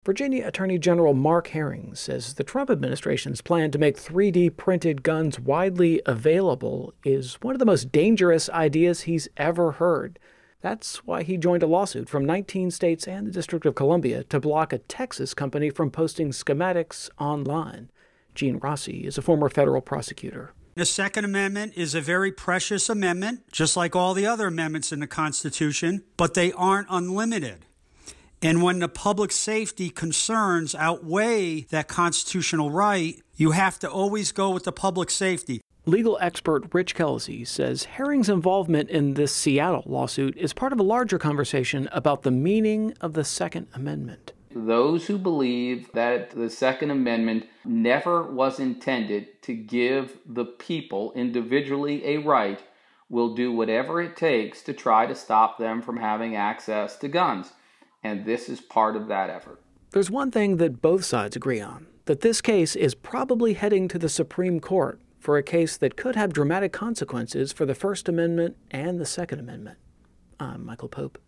Virginia Attorney General Mark Herring says the Trump administration's plan to make 3D printed guns widely available is one of the most dangerous ideas he's ever heard. That's why he joined a lawsuit from 19 states and the District of Columbia to block a Texas company from posting schematics online. Gene Rossi is a former federal prosecutor. The Second Amendment is a very precious amendment, just like all the other amendments in the Constitution, but they aren't unlimited. And when the public safety concerns outweigh that constitutional right, you have to always go with the public safety. Legal expert Rich Kelsey says Herring's involvement in this Seattle lawsuit is part of a larger conversation about the meaning of the Second Amendment. Those who believe that the Second Amendment never was intended to give the people individually a right will do whatever it takes to try to stop them from having access to guns. And this is part of that effort. There's one thing that both sides agree on, that this case is probably heading to the Supreme Court for a case that could have dramatic consequences for the First Amendment and the Second Amendment. I'm Michael Pope.